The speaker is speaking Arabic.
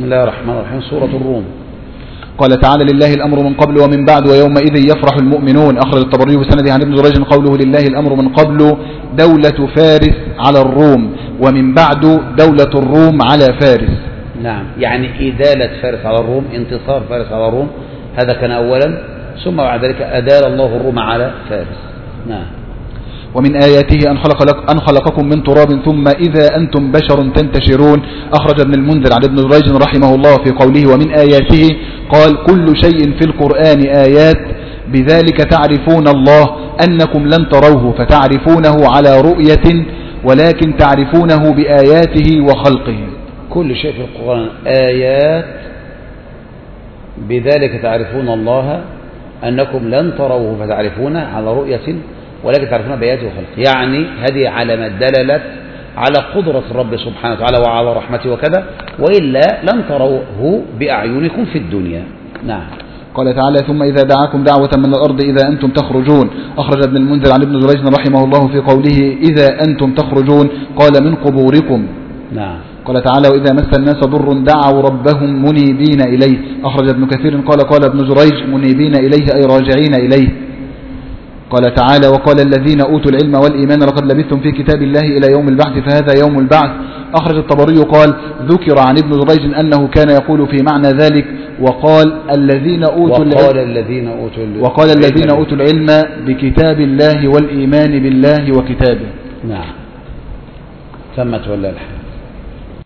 بسم الله الرحمن الرحيم. سورة الروم. قال تعالى: لله الأمر من قبل ومن بعد ويومئذ يفرح المؤمنون. أخرج الطبري بسنده عن ابن جريج قوله: لله الأمر من قبل دولة فارس على الروم، ومن بعد دولة الروم على فارس. نعم، يعني إدالة فارس على الروم، انتصار فارس على الروم، هذا كان أولا، ثم بعد ذلك أدال الله الروم على فارس. نعم. ومن آياته أن خلقكم من تراب ثم إذا أنتم بشر تنتشرون. أخرج ابن المنذر عن ابن جريج رحمه الله في قوله: ومن آياته قال: كل شيء في القرآن آيات، بذلك تعرفون الله أنكم لن تروه فتعرفونه على رؤية، ولكن تعرفونه بآياته وخلقه. كل شيء في القرآن آيات، بذلك تعرفون الله أنكم لن تروه فتعرفونه على رؤية، ولكن تعرفون بآياته وخلقه. يعني هذه علامات دلالت على قدرة الرب سبحانه وتعالى وعلى رحمته وكذا، وإلا لن تروه بأعينكم في الدنيا. نعم. قال تعالى: ثم إذا دعاكم دعوة من الأرض إذا أنتم تخرجون. أخرج ابن المنذر عن ابن جريج رحمه الله في قوله: إذا أنتم تخرجون قال: من قبوركم. نعم. قال تعالى: وإذا مس الناس ضر دعوا ربهم منيبين إليه. أخرج ابن كثير قال ابن جريج: منيبين إليه أي راجعين إليه. قال تعالى: وقال الذين أوتوا العلم والإيمان لقد لبثتم في كتاب الله إلى يوم البعث فهذا يوم البعث. أخرج الطبري قال: ذكر عن ابن جريج أنه كان يقول في معنى ذلك: وقال الذين أوتوا العلم بكتاب الله والإيمان بالله وكتابه. نعم. تمت ولا الحمد.